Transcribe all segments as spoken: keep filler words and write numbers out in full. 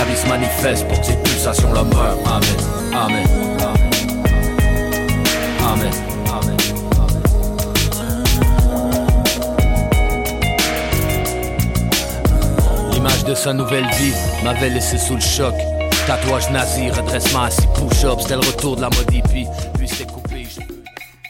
la vie se manifeste pour que ces pulsations-là meurent. Amen, amen, amen, amen. L'image de sa nouvelle vie m'avait laissé sous le choc. Tatouage nazi, redressement assis, push-up, c'était le retour de la mode hippie. Puis c'était coupé, je peux...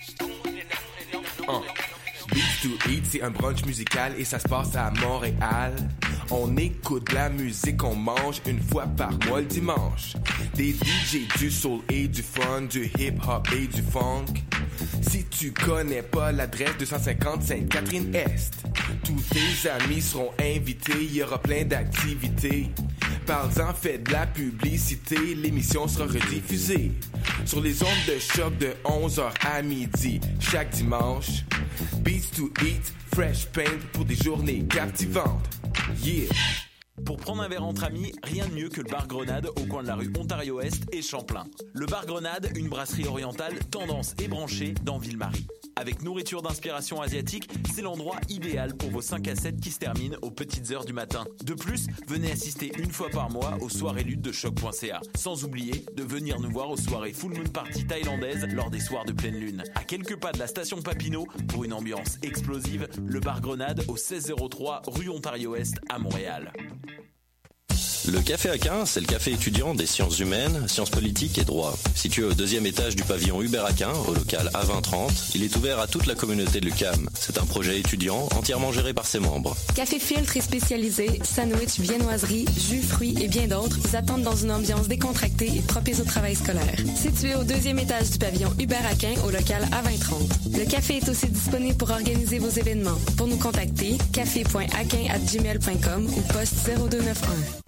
Beats to Eat, c'est un brunch musical et ça se passe à Montréal. On écoute de la musique, on mange une fois par mois le dimanche. Des D J, du soul et du fun, du hip-hop et du funk. Si tu connais pas l'adresse deux cent cinquante Sainte-Catherine-Est, tous tes amis seront invités, il y aura plein d'activités. Parle-en, fais de la publicité, l'émission sera rediffusée sur les ondes de choc de onze heures à midi chaque dimanche. Beats to Eat, fresh paint pour des journées captivantes. Yeah! Pour prendre un verre entre amis, rien de mieux que le bar Grenade au coin de la rue Ontario-Est et Champlain. Le bar Grenade, une brasserie orientale tendance et branchée dans Ville-Marie. Avec nourriture d'inspiration asiatique, c'est l'endroit idéal pour vos cinq à sept qui se terminent aux petites heures du matin. De plus, venez assister une fois par mois aux soirées luttes de choc point c a. Sans oublier de venir nous voir aux soirées Full Moon Party thaïlandaises lors des soirs de pleine lune. À quelques pas de la station Papineau, pour une ambiance explosive, le bar Grenade au seize zéro trois rue Ontario-Est à Montréal. Le Café Aquin, c'est le café étudiant des sciences humaines, sciences politiques et droit. Situé au deuxième étage du pavillon Hubert Aquin, au local A vingt trente, il est ouvert à toute la communauté de l'U Q A M. C'est un projet étudiant entièrement géré par ses membres. Café filtre et spécialisé, sandwich, viennoiserie, jus, fruits et bien d'autres vous attendent dans une ambiance décontractée et propice au travail scolaire. Situé au deuxième étage du pavillon Hubert Aquin, au local A vingt trente. Le café est aussi disponible pour organiser vos événements. Pour nous contacter, café point aquin arobase gmail point com ou poste zéro deux neuf un.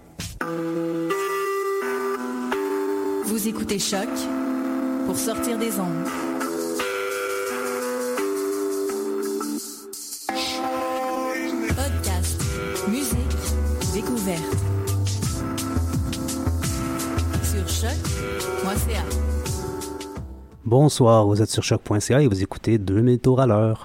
Vous écoutez Choc pour sortir des ondes. Podcast, musique, découverte. Sur choc point c a. Bonsoir, vous êtes sur choc point c a et vous écoutez deux mille tours à l'heure.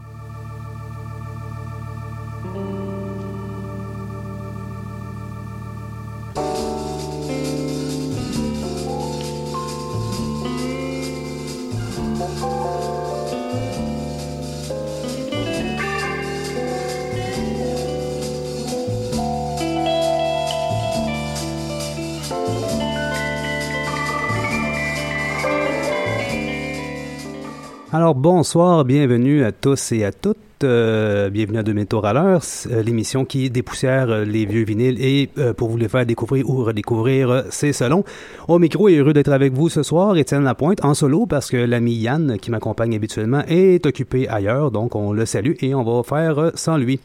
Alors bonsoir, bienvenue à tous et à toutes, euh, bienvenue à deux mille tours à l'heure, euh, l'émission qui dépoussière euh, les vieux vinyles et euh, pour vous les faire découvrir ou redécouvrir euh, c'est selon. Au micro, et heureux d'être avec vous ce soir, Étienne Lapointe en solo parce que l'ami Yann qui m'accompagne habituellement est occupé ailleurs, donc on le salue et on va faire euh, sans lui.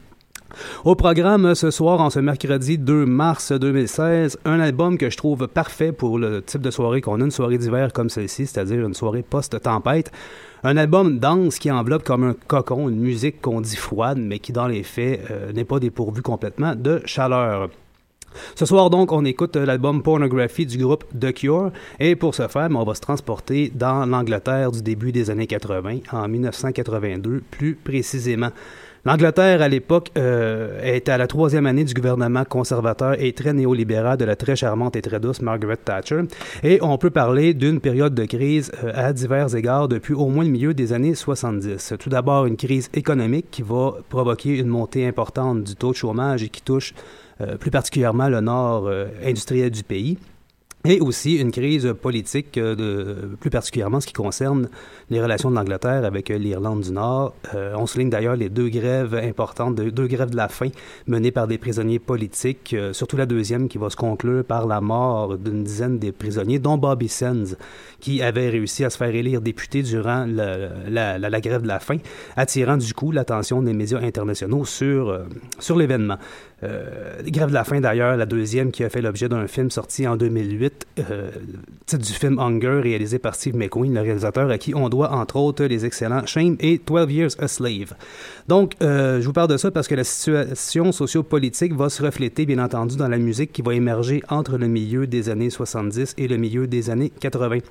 Au programme ce soir, en ce mercredi deux mars deux mille seize, un album que je trouve parfait pour le type de soirée qu'on a, une soirée d'hiver comme celle-ci, c'est-à-dire une soirée post-tempête. Un album dense qui enveloppe comme un cocon, une musique qu'on dit froide, mais qui dans les faits euh, n'est pas dépourvue complètement de chaleur. Ce soir donc, on écoute l'album Pornography du groupe The Cure, et pour ce faire, on va se transporter dans l'Angleterre du début des années quatre-vingt, en dix-neuf cent quatre-vingt-deux plus précisément. L'Angleterre, à l'époque, euh, était à la troisième année du gouvernement conservateur et très néolibéral de la très charmante et très douce Margaret Thatcher. Et on peut parler d'une période de crise euh, à divers égards depuis au moins le milieu des années soixante-dix. Tout d'abord, une crise économique qui va provoquer une montée importante du taux de chômage et qui touche euh, plus particulièrement le nord euh, industriel du pays. Et aussi une crise politique, euh, de, plus particulièrement ce qui concerne les relations de l'Angleterre avec euh, l'Irlande du Nord. Euh, on souligne d'ailleurs les deux grèves importantes, deux, deux grèves de la faim menées par des prisonniers politiques, euh, surtout la deuxième qui va se conclure par la mort d'une dizaine des prisonniers, dont Bobby Sands, qui avait réussi à se faire élire député durant le, la, la, la grève de la faim, attirant du coup l'attention des médias internationaux sur, euh, sur l'événement. Euh, grève de la faim d'ailleurs, la deuxième qui a fait l'objet d'un film sorti en deux mille huit, euh, titre du film Hunger, réalisé par Steve McQueen, le réalisateur à qui on doit entre autres les excellents Shame et twelve years a Slave. Donc euh, je vous parle de ça parce que la situation socio-politique va se refléter bien entendu dans la musique qui va émerger entre le milieu des années soixante-dix et le milieu des années quatre-vingts.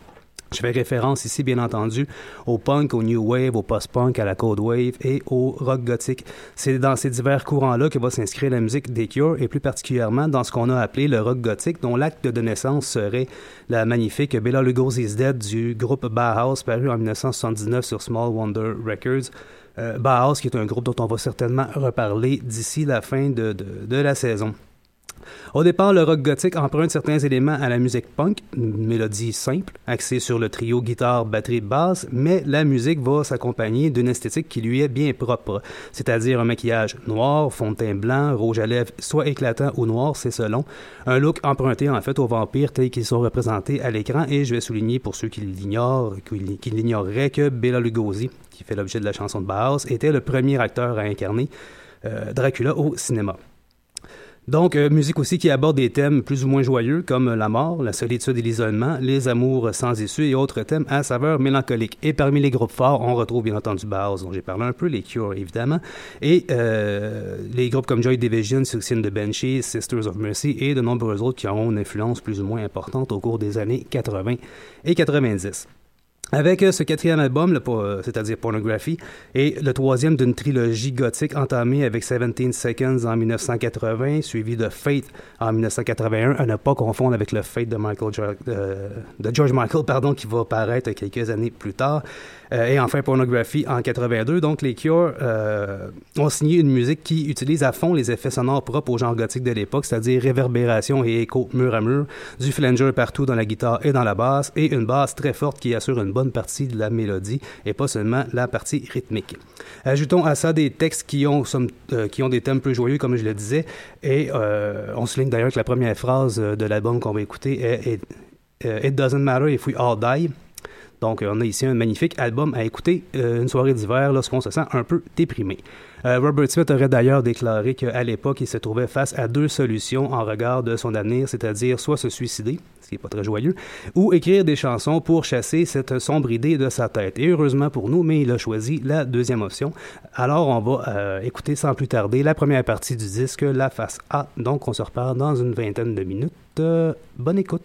Je fais référence ici, bien entendu, au punk, au new wave, au post-punk, à la cold wave et au rock gothique. C'est dans ces divers courants-là que va s'inscrire la musique des Cure, et plus particulièrement dans ce qu'on a appelé le rock gothique, dont l'acte de naissance serait la magnifique Bela Lugosi's Dead du groupe Bauhaus, paru en dix-neuf cent soixante-dix-neuf sur Small Wonder Records. Euh, Bauhaus, qui est un groupe dont on va certainement reparler d'ici la fin de, de, de la saison. Au départ, le rock gothique emprunte certains éléments à la musique punk, une mélodie simple, axée sur le trio guitare, batterie, basse, mais la musique va s'accompagner d'une esthétique qui lui est bien propre, c'est-à-dire un maquillage noir, fond de teint blanc, rouge à lèvres, soit éclatant ou noir, c'est selon, un look emprunté en fait aux vampires tels qu'ils sont représentés à l'écran, et je vais souligner pour ceux qui l'ignorent, qui l'ignoreraient, que Bela Lugosi, qui fait l'objet de la chanson de Bauhaus, était le premier acteur à incarner euh, Dracula au cinéma. Donc, euh, musique aussi qui aborde des thèmes plus ou moins joyeux, comme la mort, la solitude et l'isolement, les amours sans issue et autres thèmes à saveur mélancolique. Et parmi les groupes forts, on retrouve bien entendu Bauhaus, dont j'ai parlé un peu, les Cure évidemment, et euh, les groupes comme Joy Division, Suicide the Banshees, Sisters of Mercy et de nombreux autres qui auront une influence plus ou moins importante au cours des années quatre-vingts et quatre-vingt-dix. Avec ce quatrième album, le, c'est-à-dire Pornography, et le troisième d'une trilogie gothique entamée avec seventeen Seconds en dix-neuf cent quatre-vingts, suivi de Fate en dix-neuf cent quatre-vingt-un, à ne pas confondre avec le Fate de, Michael, de, de George Michael, pardon, qui va paraître quelques années plus tard. Euh, et enfin Pornography en quatre-vingt-deux. Donc les Cure euh, ont signé une musique qui utilise à fond les effets sonores propres au genre gothique de l'époque, c'est-à-dire réverbération et écho mur à mur, du flanger partout dans la guitare et dans la basse, et une basse très forte qui assure une bonne partie de la mélodie et pas seulement la partie rythmique. Ajoutons à ça des textes qui ont, somme, euh, qui ont des thèmes plus joyeux, comme je le disais, et euh, on souligne d'ailleurs que la première phrase de l'album qu'on va écouter est, est euh, « It doesn't matter if we all die ». Donc, on a ici un magnifique album à écouter euh, une soirée d'hiver lorsqu'on se sent un peu déprimé. Euh, Robert Smith aurait d'ailleurs déclaré qu'à l'époque, il se trouvait face à deux solutions en regard de son avenir, c'est-à-dire soit se suicider, ce qui n'est pas très joyeux, ou écrire des chansons pour chasser cette sombre idée de sa tête. Et heureusement pour nous, mais il a choisi la deuxième option. Alors, on va euh, écouter sans plus tarder la première partie du disque, la face A. Donc, on se repart dans une vingtaine de minutes. Euh, bonne écoute!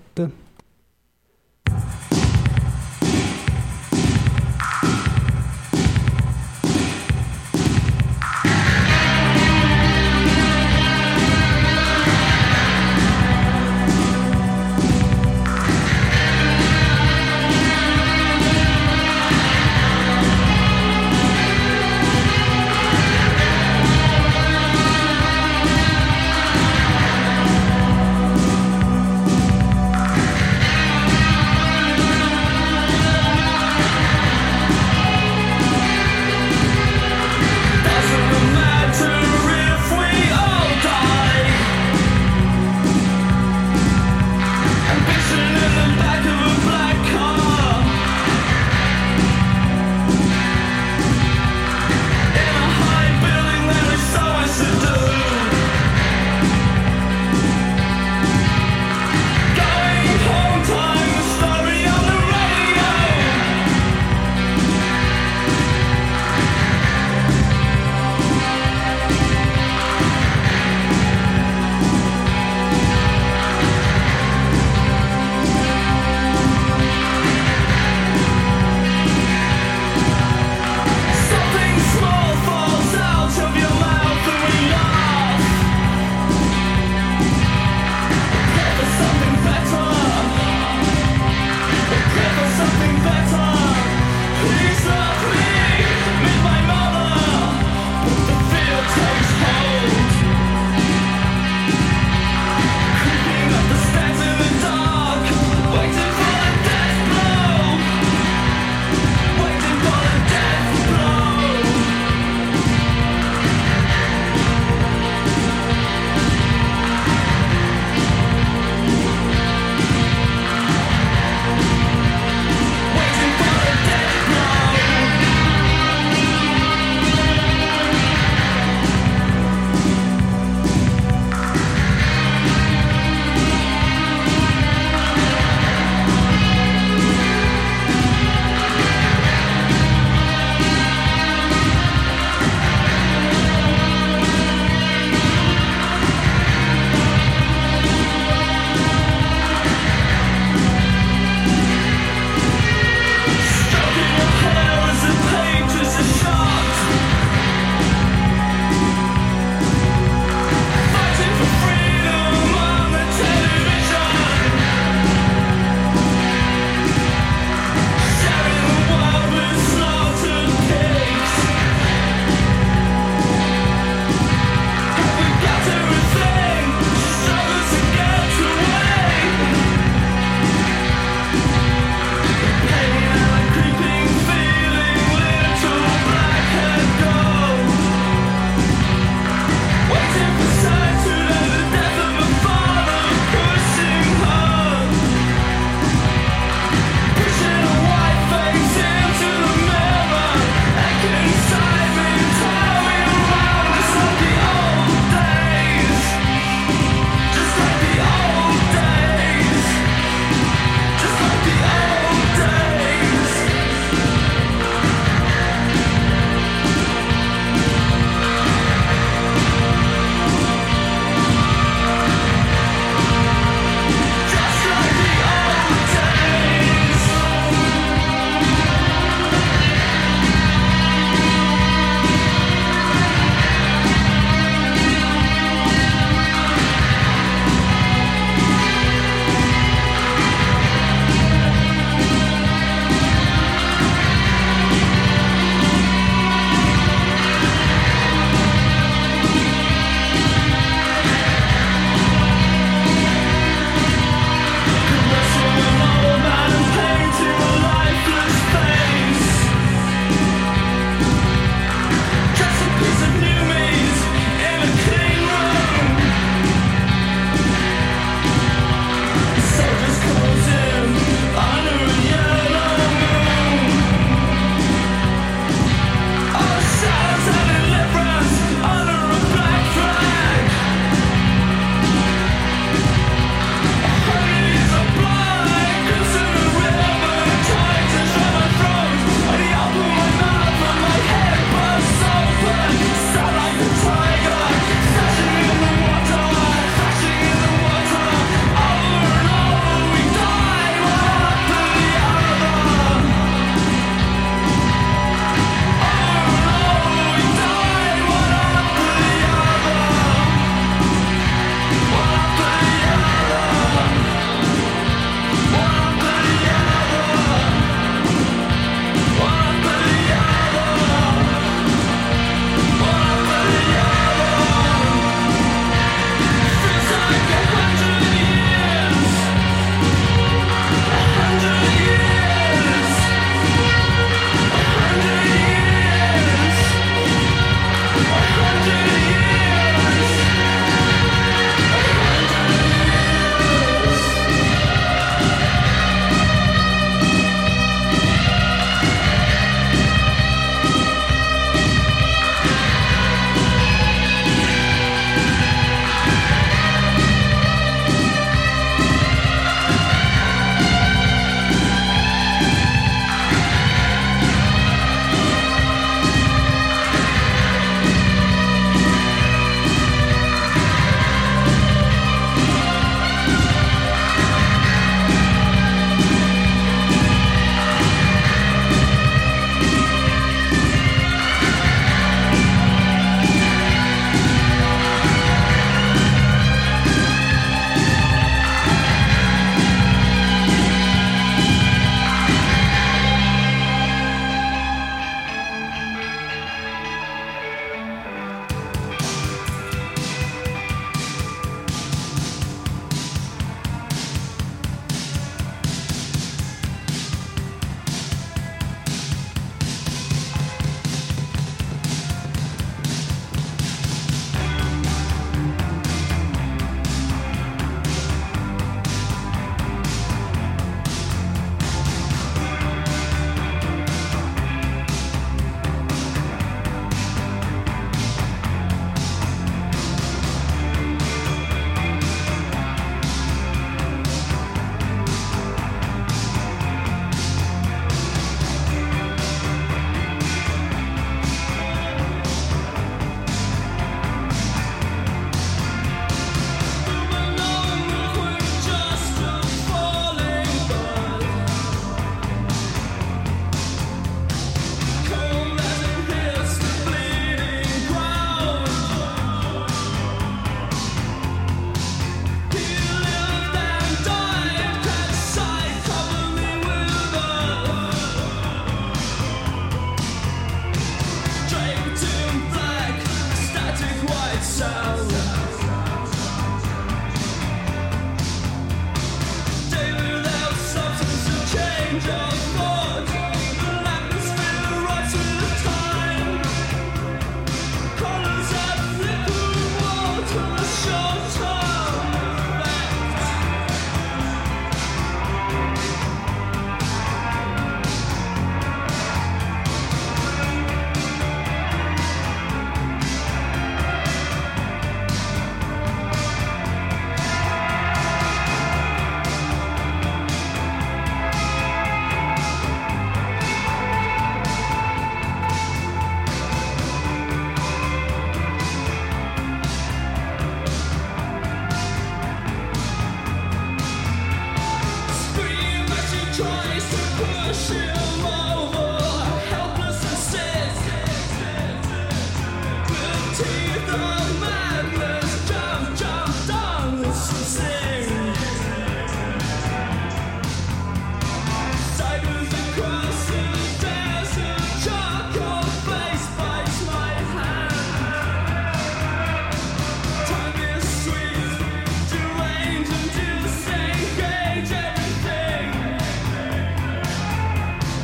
Time is sweet, deranged and disengage everything.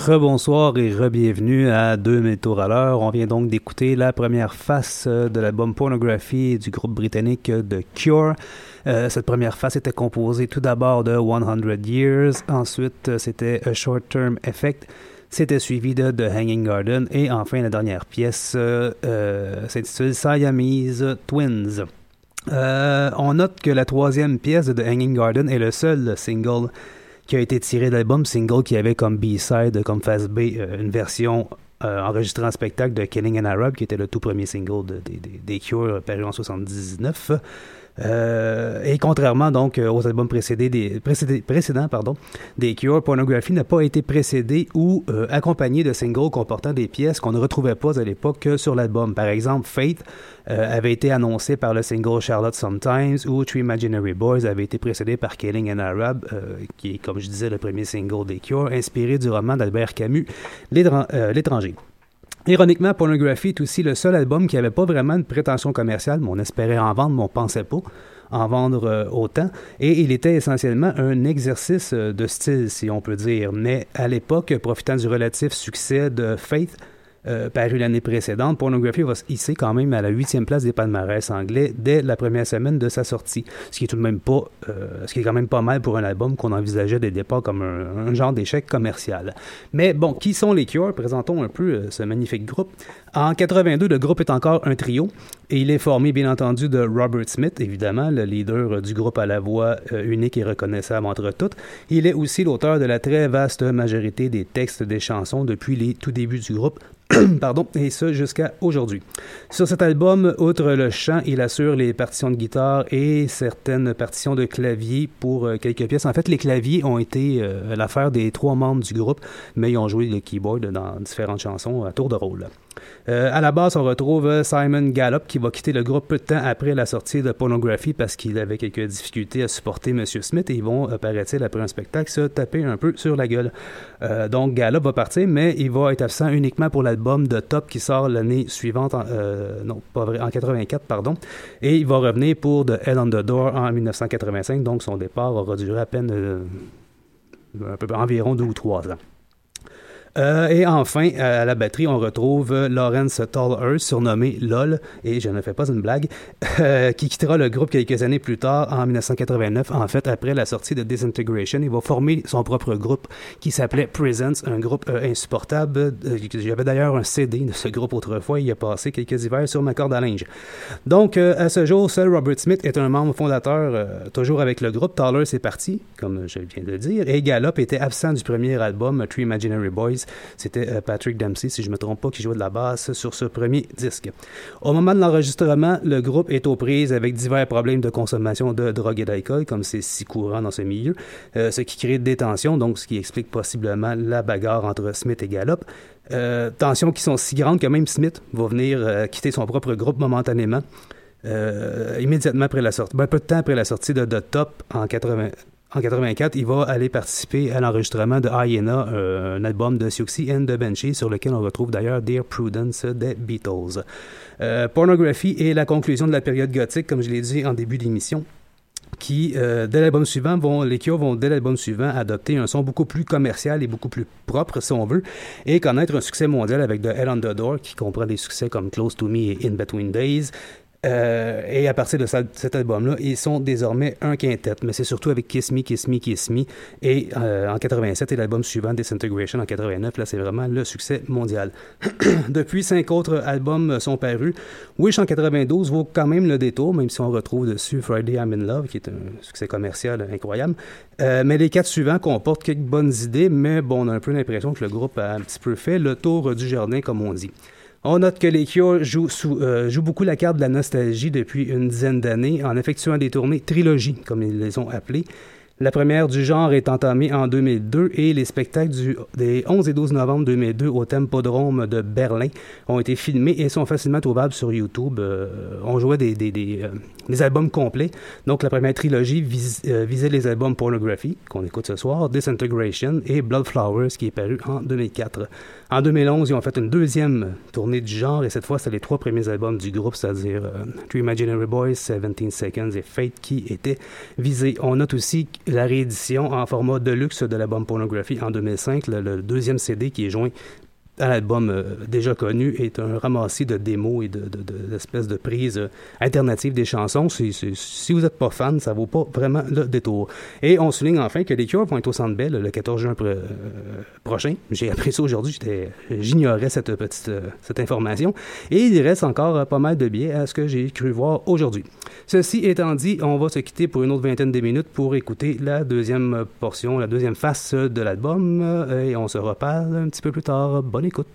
Rebonsoir et re-bienvenue à Deux métaux à l'heure. On vient donc d'écouter la première face de l'album Pornography du groupe britannique The Cure. Euh, cette première face était composée tout d'abord de one hundred years, ensuite c'était A Short Term Effect, c'était suivi de The Hanging Garden et enfin la dernière pièce euh, euh, s'intitule Siamese Twins. Euh, on note que la troisième pièce de The Hanging Garden est le seul single qui a été tiré de l'album, single qui avait comme B-side, comme face B, euh, une version euh, enregistrée en spectacle de Killing an Arab, qui était le tout premier single de, de, de, des Cure, paru en soixante-dix-neuf. Euh, et contrairement donc aux albums précédés des, précédés, précédents pardon, des Cure, Pornography n'a pas été précédé ou euh, accompagné de singles comportant des pièces qu'on ne retrouvait pas à l'époque sur l'album. Par exemple, Fate euh, avait été annoncé par le single Charlotte Sometimes ou Three Imaginary Boys avait été précédé par Killing an Arab, euh, qui est, comme je disais, le premier single des Cure, inspiré du roman d'Albert Camus, L'étran- euh, L'étranger. Ironiquement, Pornography est aussi le seul album qui n'avait pas vraiment de prétention commerciale, mais on espérait en vendre, mais on pensait pas en vendre euh, autant. Et il était essentiellement un exercice euh, de style, si on peut dire. Mais à l'époque, profitant du relatif succès de Faith, Euh, paru l'année précédente, Pornography va se hisser quand même à la huitième place des palmarès anglais dès la première semaine de sa sortie, ce qui est tout de même pas, euh, ce qui est quand même pas mal pour un album qu'on envisageait dès le départ comme un, un genre d'échec commercial. Mais bon, qui sont les Cure? Présentons un peu euh, ce magnifique groupe. En quatre-vingt-deux, le groupe est encore un trio et il est formé bien entendu de Robert Smith, évidemment, le leader du groupe à la voix euh, unique et reconnaissable entre toutes. Il est aussi l'auteur de la très vaste majorité des textes des chansons depuis les tout débuts du groupe. Pardon, et ça jusqu'à aujourd'hui. Sur cet album, outre le chant, il assure les partitions de guitare et certaines partitions de clavier pour euh, quelques pièces. En fait, les claviers ont été euh, l'affaire des trois membres du groupe, mais ils ont joué le keyboard dans différentes chansons à tour de rôle. Euh, à la base, on retrouve Simon Gallup qui va quitter le groupe peu de temps après la sortie de Pornography parce qu'il avait quelques difficultés à supporter M. Smith et ils vont, euh, paraît-il, après un spectacle, se taper un peu sur la gueule. Euh, donc Gallup va partir, mais il va être absent uniquement pour l'album de Top qui sort l'année suivante, en, euh, non, pas vrai, en quatre-vingt-quatre, pardon, et il va revenir pour The Head on the Door en dix-neuf cent quatre-vingt-cinq, donc son départ aura duré à peine euh, un peu, environ deux ou trois ans. Euh, et enfin, à la batterie, on retrouve Lawrence Tolhurst, surnommé L O L, et je ne fais pas une blague, euh, qui quittera le groupe quelques années plus tard, en dix-neuf cent quatre-vingt-neuf. En fait, après la sortie de Disintegration, il va former son propre groupe qui s'appelait Presence, un groupe euh, insupportable. Euh, j'avais d'ailleurs un C D de ce groupe autrefois, il a passé quelques hivers sur ma corde à linge. Donc, euh, à ce jour, seul Robert Smith est un membre fondateur, euh, toujours avec le groupe. Tolhurst est parti, comme je viens de le dire, et Gallup était absent du premier album, Three Imaginary Boys. C'était euh, Patrick Dempsey, si je ne me trompe pas, qui jouait de la basse sur ce premier disque. Au moment de l'enregistrement, le groupe est aux prises avec divers problèmes de consommation de drogue et d'alcool, comme c'est si courant dans ce milieu, euh, ce qui crée des tensions, donc ce qui explique possiblement la bagarre entre Smith et Gallup. Euh, tensions qui sont si grandes que même Smith va venir euh, quitter son propre groupe momentanément, euh, immédiatement après la sortie, ben, peu de temps après la sortie de The Top en quatre-vingts. En quatre-vingt-quatre, il va aller participer à l'enregistrement de Hyena, euh, un album de Siouxsie and the Banshees, sur lequel on retrouve d'ailleurs Dear Prudence des Beatles. Euh, Pornography est la conclusion de la période gothique, comme je l'ai dit en début d'émission, qui, euh, dès l'album suivant, vont, les Cure vont, dès l'album suivant, adopter un son beaucoup plus commercial et beaucoup plus propre, si on veut, et connaître un succès mondial avec The Head on the Door, qui comprend des succès comme Close to Me et In Between Days. Euh, et à partir de ça, cet album-là, ils sont désormais un quintet, mais c'est surtout avec Kiss Me, Kiss Me, Kiss Me, et euh, en quatre-vingt-sept, et l'album suivant, Disintegration, en quatre-vingt-neuf, là, c'est vraiment le succès mondial. Depuis, cinq autres albums sont parus. Wish en quatre-vingt-douze vaut quand même le détour, même si on retrouve dessus Friday I'm in Love, qui est un succès commercial incroyable. Euh, mais les quatre suivants comportent quelques bonnes idées, mais bon, on a un peu l'impression que le groupe a un petit peu fait le tour du jardin, comme on dit. On note que les Cure jouent, sous, euh, jouent beaucoup la carte de la nostalgie depuis une dizaine d'années en effectuant des tournées trilogies, comme ils les ont appelées. La première du genre est entamée en deux mille deux et les spectacles du, des onze et douze novembre deux mille deux au Tempodrome de Berlin ont été filmés et sont facilement trouvables sur YouTube. Euh, on jouait des, des, des, euh, des albums complets. Donc, la première trilogie vis, euh, visait les albums Pornography, qu'on écoute ce soir, Disintegration et Blood Flowers, qui est paru en deux mille quatre. En deux mille onze, ils ont fait une deuxième tournée du genre, et cette fois, c'est les trois premiers albums du groupe, c'est-à-dire euh, Three Imaginary Boys, seventeen Seconds et Fate, qui étaient visés. On note aussi la réédition en format deluxe de l'album Pornography en deux mille cinq, le, le deuxième C D qui est joint à l'album euh, déjà connu, est un ramassis de démos et de, de, de, d'espèces de prises euh, alternatives des chansons. C'est, c'est, si vous n'êtes pas fan, ça vaut pas vraiment le détour. Et on souligne enfin que les Cure vont être au Centre Bell le quatorze juin pr- euh, prochain. J'ai appris ça aujourd'hui, j'étais, j'ignorais cette petite euh, cette information. Et il reste encore euh, pas mal de billets à ce que j'ai cru voir aujourd'hui. Ceci étant dit, on va se quitter pour une autre vingtaine de minutes pour écouter la deuxième portion, la deuxième face de l'album, euh, et on se reparle un petit peu plus tard. Bonne écoute.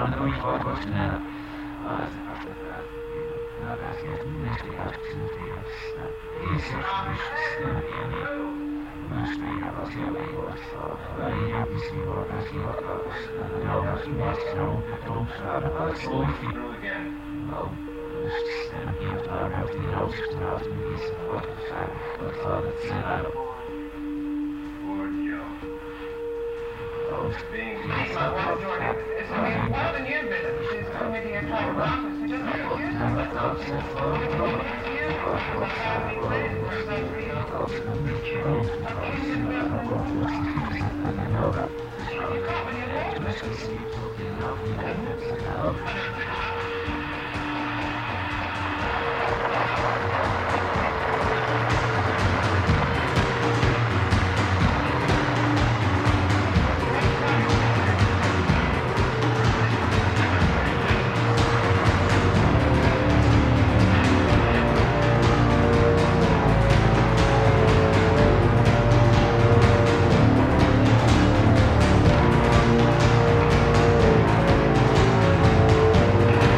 Thank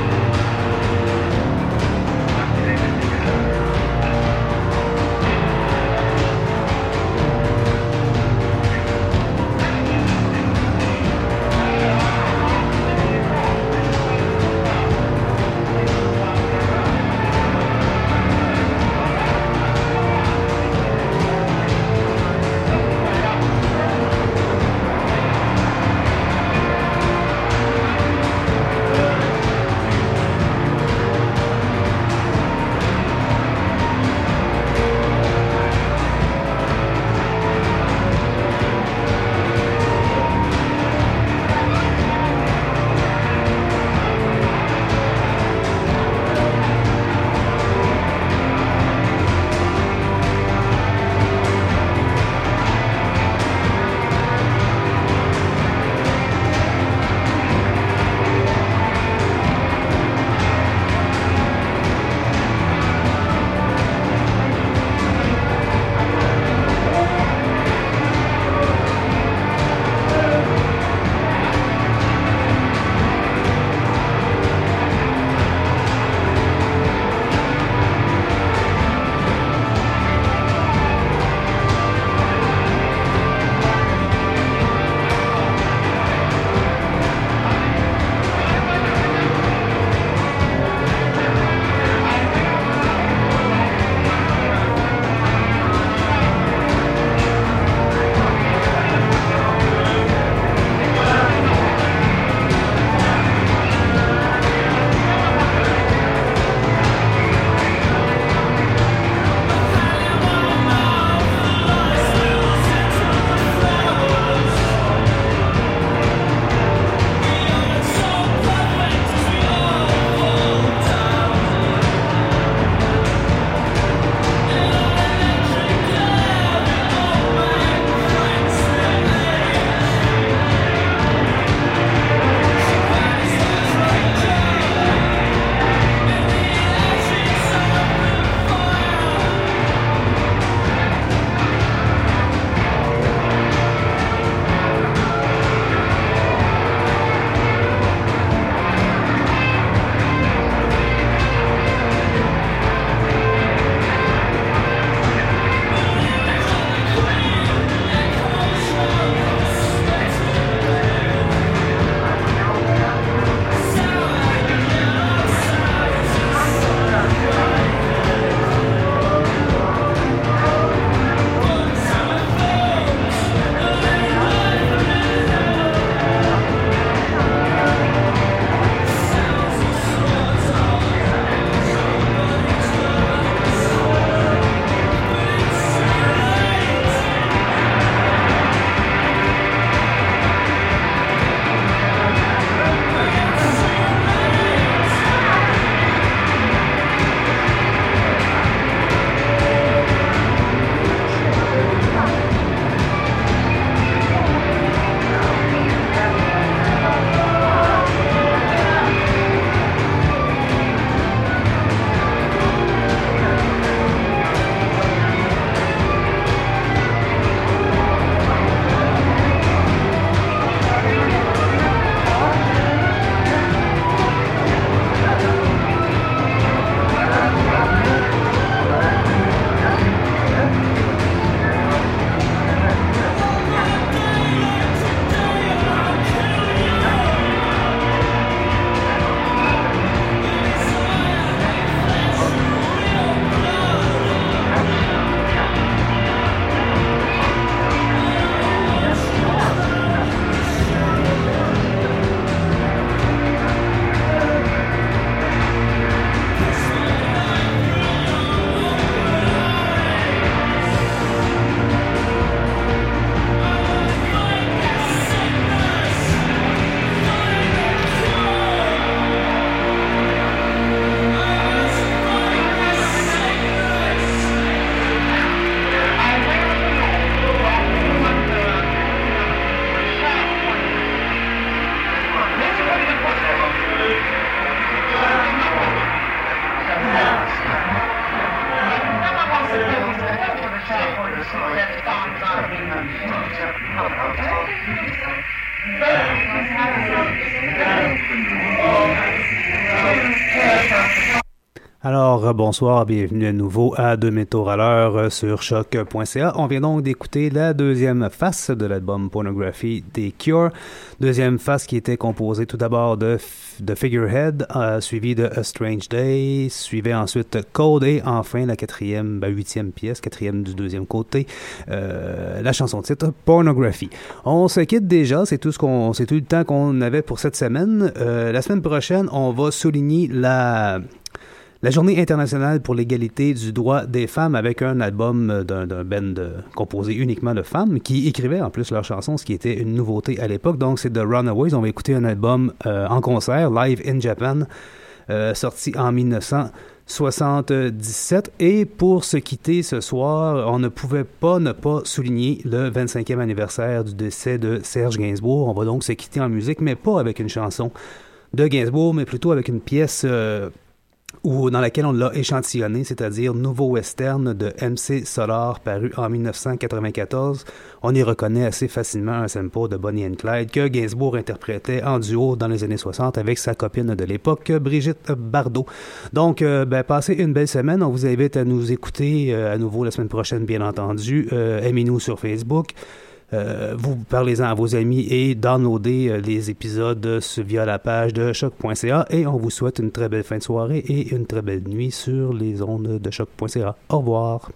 Alors, bonsoir, bienvenue à nouveau à deux métaux à l'heure sur choc point c a. On vient donc d'écouter la deuxième face de l'album Pornography des Cure. Deuxième face qui était composée tout d'abord de, de Figurehead, euh, suivi de A Strange Day, suivait ensuite Code et enfin la quatrième, ben, huitième pièce, quatrième du deuxième côté, euh, la chanson de titre Pornography. On se quitte déjà, c'est tout ce qu'on, c'est tout le temps qu'on avait pour cette semaine. Euh, la semaine prochaine, on va souligner la... La Journée internationale pour l'égalité du droit des femmes avec un album d'un, d'un band composé uniquement de femmes qui écrivaient en plus leurs chansons, ce qui était une nouveauté à l'époque. Donc c'est The Runaways. On va écouter un album euh, en concert, Live in Japan, euh, sorti en dix-neuf cent soixante-dix-sept. Et pour se quitter ce soir, on ne pouvait pas ne pas souligner le vingt-cinquième anniversaire du décès de Serge Gainsbourg. On va donc se quitter en musique, mais pas avec une chanson de Gainsbourg, mais plutôt avec une pièce... Euh, ou dans laquelle on l'a échantillonné, c'est-à-dire Nouveau Western de M C Solar, paru en dix-neuf cent quatre-vingt-quatorze. On y reconnaît assez facilement un sample de Bonnie and Clyde que Gainsbourg interprétait en duo dans les années soixante avec sa copine de l'époque, Brigitte Bardot. Donc, euh, ben, passez une belle semaine. On vous invite à nous écouter euh, à nouveau la semaine prochaine, bien entendu. Euh, aimez-nous sur Facebook. Euh, vous parlez-en à vos amis et downloadez euh, les épisodes via la page de choc point c a et on vous souhaite une très belle fin de soirée et une très belle nuit sur les ondes de choc point c a. Au revoir.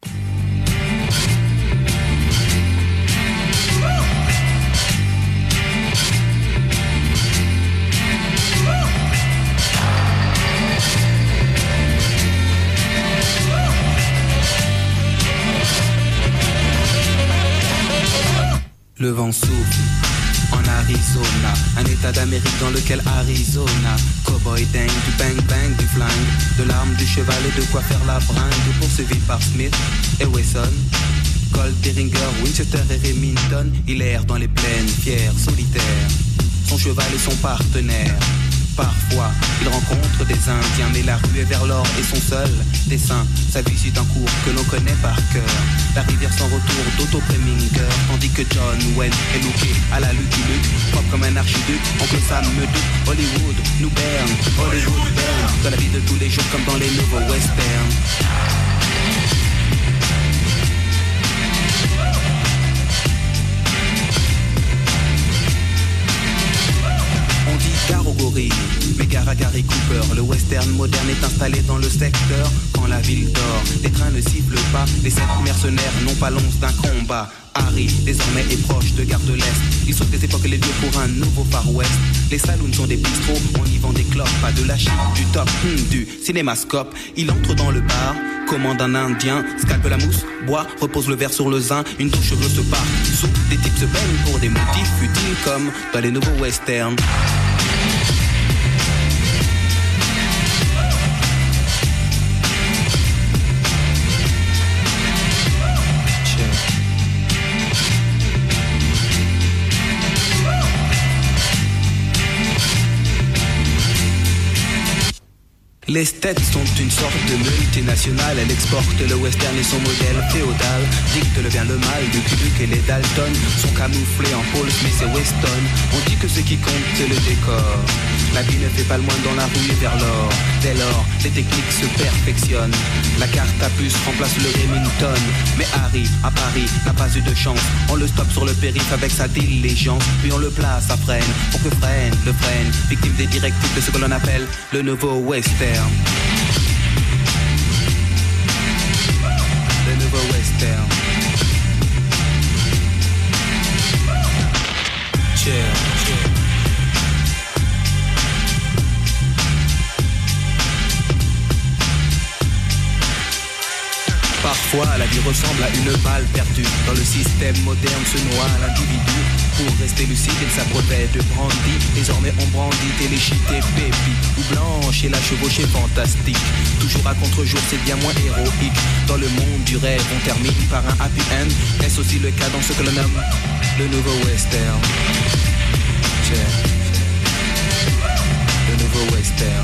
Le vent souffle en Arizona, un état d'Amérique dans lequel Arizona, cowboy dingue, du bang bang, du flingue, de l'arme, du cheval et de quoi faire la bringue, poursuivi par Smith et Wesson, Colt, Derringer, Winchester et Remington. Il erre dans les plaines, fier, solitaire, son cheval est son partenaire. Parfois, il rencontre des Indiens, mais la rue est vers l'or et son seul dessin. Sa vie suit un cours que l'on connaît par cœur. La rivière sans retour d'Otto Preminger, tandis que John Wayne est looké à la Lucky Luke, propre comme un archiduc. Oncle Sam me doute, Hollywood nous berne, Hollywood berne, dans la vie de tous les jours comme dans les nouveaux westerns. Gare au gorille, mais gare à Gary Cooper. Le western moderne est installé dans le secteur. Quand la ville dort, les trains ne ciblent pas. Les sept mercenaires n'ont pas l'once d'un combat. Harry, désormais, est proche de Gare de l'Est. Il saute des époques et les lieux pour un nouveau Far West. Les saloons sont des bistrots, on y vend des clopes. Pas de la chip, du top, hmm, du cinémascope. Il entre dans le bar, commande un indien, scalpe la mousse, boit, repose le verre sur le zin. Une douche bleue se part, sous des types se baignent pour des motifs futiles comme dans les nouveaux westerns. Les States sont une sorte de multinationale. Elle exporte le western et son modèle féodal. Dicte le bien, le mal, le Luke et les Dalton sont camouflés en Paul Smith et Weston. On dit que ce qui compte c'est le décor. La vie ne fait pas le moine dans la rue et vers l'or. Dès lors, les techniques se perfectionnent. La carte à puce remplace le Remington. Mais Harry, à Paris, n'a pas eu de chance. On le stoppe sur le périph' avec sa diligence. Puis on le place à freine, pour que freine, le freine. Victime des directives de ce que l'on appelle le nouveau western. Le nouveau western. Cheer, cheer. Parfois, la vie ressemble à une balle perdue. Dans le système moderne se noie l'individu. Pour rester lucide, il s'abreuvait de brandy. Désormais, on brandit téléchité baby. Ou blanche et la chevauchée fantastique. Toujours à contre-jour, c'est bien moins héroïque. Dans le monde du rêve, on termine par un happy end. Est-ce aussi le cas dans ce que l'on nomme le nouveau western? Yeah. Le nouveau western.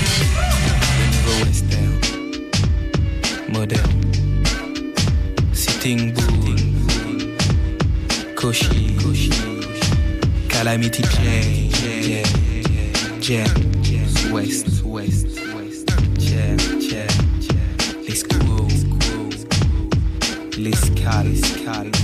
Le nouveau western. Moderne, si Sting Bull, Koshi, Calamity Jane, Jam, West, West, Jam, Jam, les Squow, les Scal,